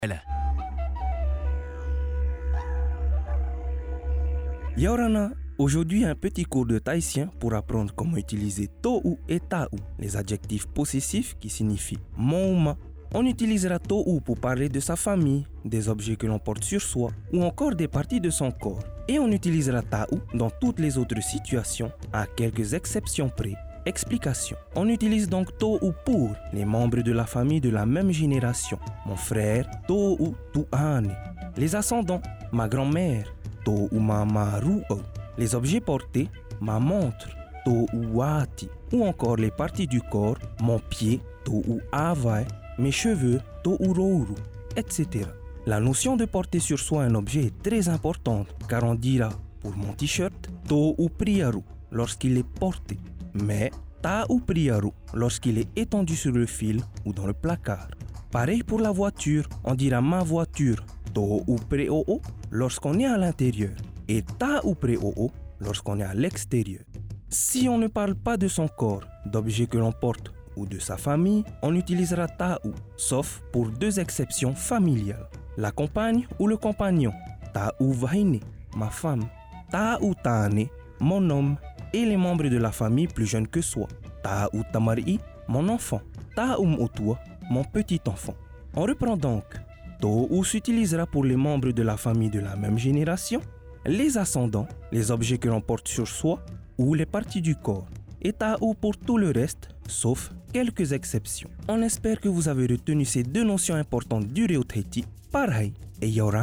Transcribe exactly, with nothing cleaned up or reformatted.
Yorana, aujourd'hui un petit cours de tahitien pour apprendre comment utiliser to'u et ta'u, les adjectifs possessifs qui signifient mon ou ma. On utilisera to'u pour parler de sa famille, des objets que l'on porte sur soi ou encore des parties de son corps. Et on utilisera ta'u dans toutes les autres situations, à quelques exceptions près. Explication. On utilise donc to'u pour les membres de la famille de la même génération. Mon frère, to'u tu'ane. Les ascendants, ma grand-mère, to'u mamaru'o. Les objets portés, ma montre, to'u wati. Ou encore les parties du corps, mon pied, to'u avai. Mes cheveux, to'u rouru, et cetera. La notion de porter sur soi un objet est très importante, car on dira pour mon t-shirt, to'u priaru, lorsqu'il est porté, mais ta'u priaru, lorsqu'il est étendu sur le fil ou dans le placard. Pareil pour la voiture, on dira ma voiture, to'u pre'o'o, lorsqu'on est à l'intérieur, et ta'u pre'o'o, lorsqu'on est à l'extérieur. Si on ne parle pas de son corps, d'objets que l'on porte, ou de sa famille, on utilisera ta'u, sauf pour deux exceptions familiales. La compagne ou le compagnon, ta'u vaine, ma femme, ta'u tane, mon homme, et les membres de la famille plus jeunes que soi, ta'u tamari, mon enfant, ta'u m'otua, mon petit enfant. On reprend donc. To'u s'utilisera pour les membres de la famille de la même génération, les ascendants, les objets que l'on porte sur soi, ou les parties du corps. Et ta'u pour tout le reste, sauf quelques exceptions. On espère que vous avez retenu ces deux notions importantes du Reo Tahiti. Pareil, et Yora.